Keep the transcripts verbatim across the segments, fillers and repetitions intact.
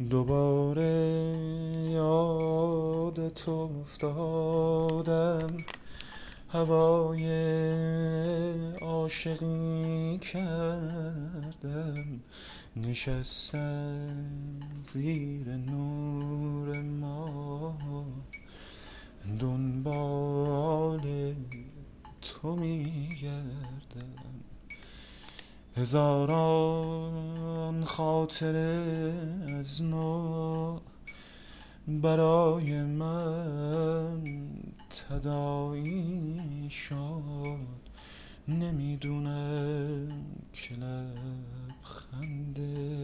دوباره یادت افتادم، هوای عاشقی کردم، نشستم زیر نور ماه، دنبال تو میگردم. هزاران خاطره از نو برای من تداعی شد، نمیدونم که لبخند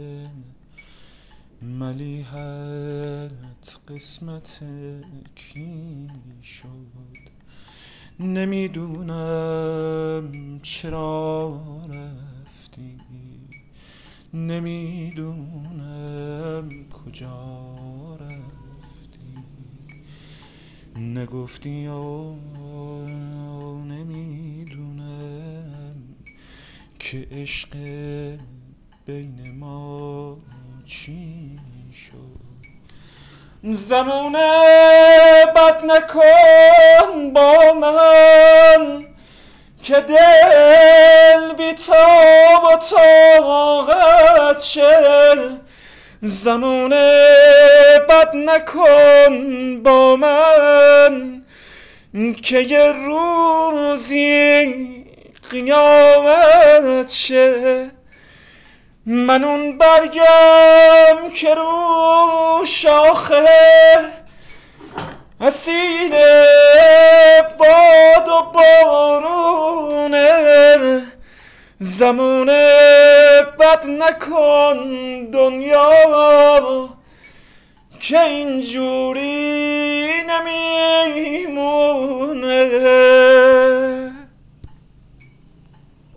ملیحت قسمت کی شد. نمیدونم چرا رفتی، نمیدونم کجا رفتی، نگفتی و نمیدونم که عشق بین ما چی شد. زمونه بد نکن با من که دل بی تاب و طاقت شه. زمونه بد نکن با من که یه روزی قیامت شه. من اون برگم که رو شاخه اسیر باد و بارونه. زمونه بد نکن دنیا که اینجوری نمیمونه.